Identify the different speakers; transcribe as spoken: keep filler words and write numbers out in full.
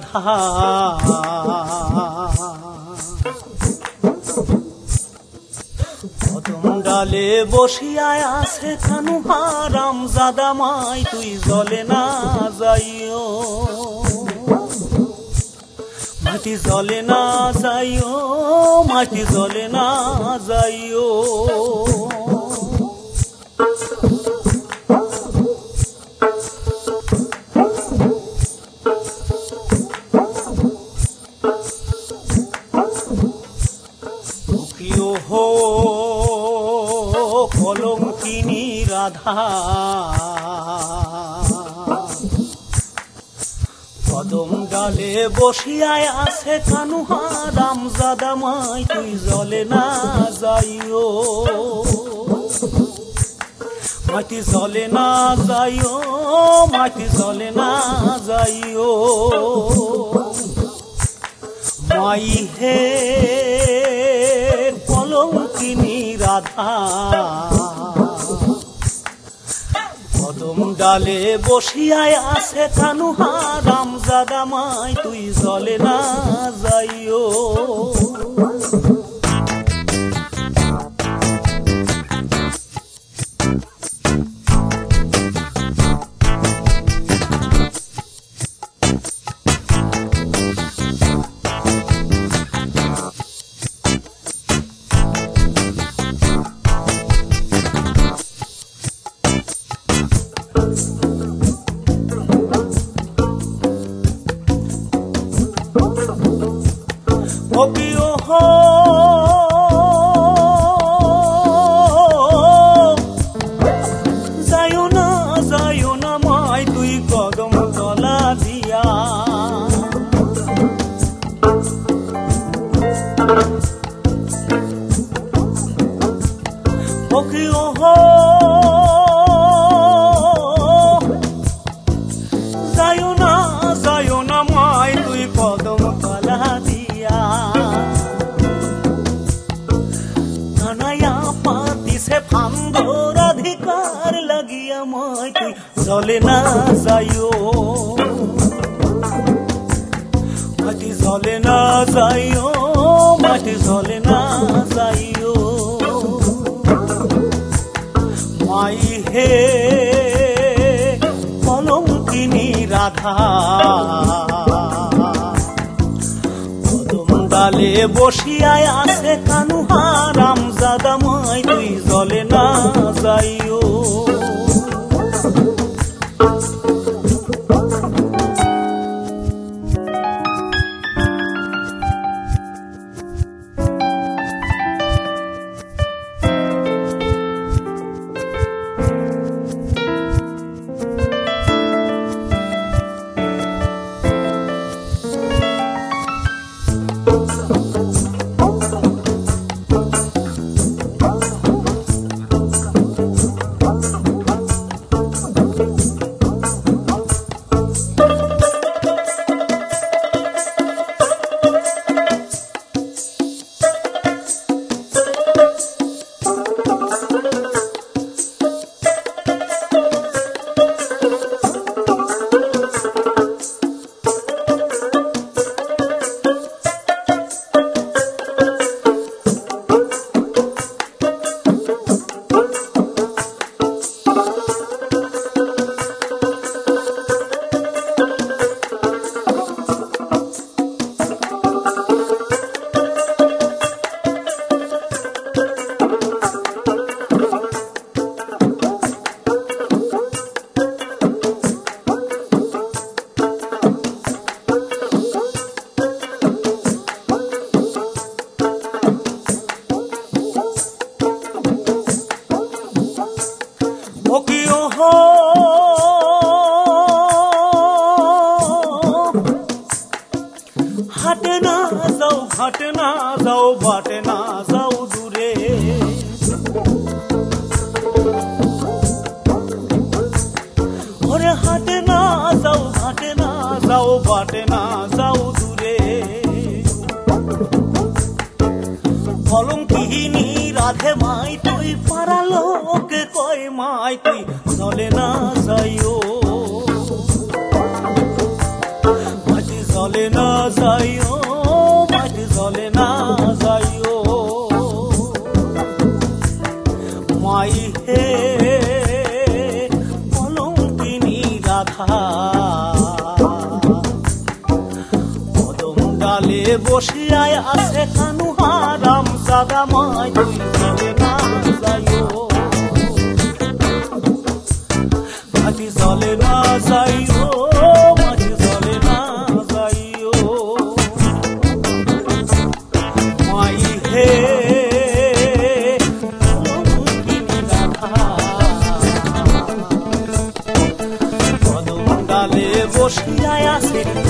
Speaker 1: রাধা কদম ডালে বসিয়ায় আছে কানু হারাম জাদা মাই তুই জলে না যাইও মাটি জলে না যাইও মাটি জলে না যাইও হো কলঙ্কিনী রাধা কদম ডালে বসিয়ায় আছে কানু হারাম জাদা মাই তুই জলে না যাইও মাটি জলে না যাইও মাটি জলে না যাইও মাই হে কলঙ্কিনী রাধা কদম ডালে বসিয়ায় আছে কানু হারাম জাদা মাই তুই জলে না যাইও ওপিও হো যাইও না যাইও না মাই তুই কদম তলা দিয়া ওপিও হো যাইও না যাইও না মাই তুই কদম তলা দিয়া পাতিছে ফান্দর অধিকার লাগিয়া মাই তুই জলে না যাইও মাটি জলে না যাইও মাটি জলে না যাইও মাই হে কলঙ্কিনী রাধা ডালে বসিয়ায় আছে কানু হারাম জাদা মাই তুই জলে না যাইও হাটে না যাও ঘাটে না যাও বাটে না যাও দূরে ওরে হাটে না যাও ঘাটে না যাও বাটে না যাও দূরে কলঙ্কিনী রাধে মাই তুই পারা লোকে কয় মাই তুই চলে না যাইও বসিয়ায় আছে কানু হারাম জাদা মাই তুই জলে না যাইও মাঝি জলে না যাইও মাঝি জলে না যাইও মাই হে কদম ডালে বসিয়ায় আছে